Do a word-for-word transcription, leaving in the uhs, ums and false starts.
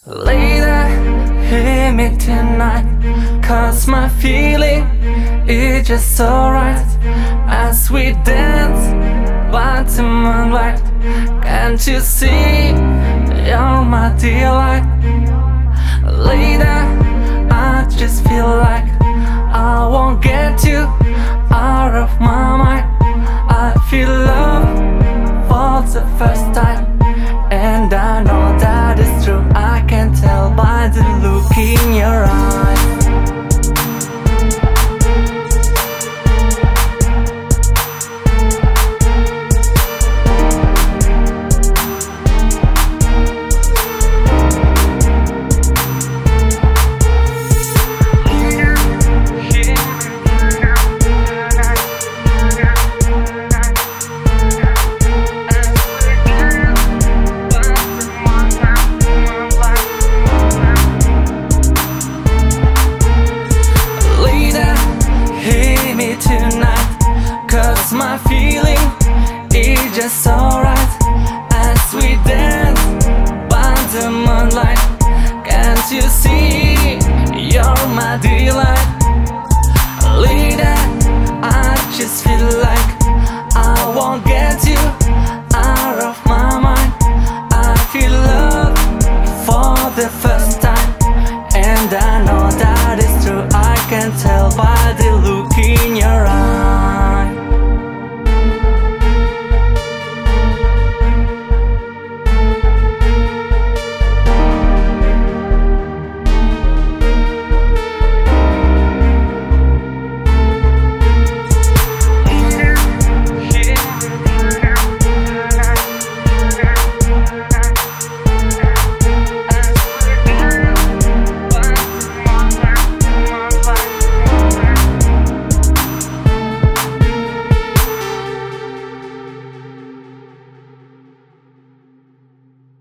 Later, hear me tonight, cause my feeling is just so right. As we dance by the moonlight, can't you see you're my delight? Later, I just feel like I won't get you out of my mind. I feel love for the first time, and I know that it's true. I can tell by the look in your eyes. Tonight, cause my feeling is just so right. As we dance by the moonlight, can't you see you're my delight? Later, I just feel like I won't get you out of my mind. I feel love for the first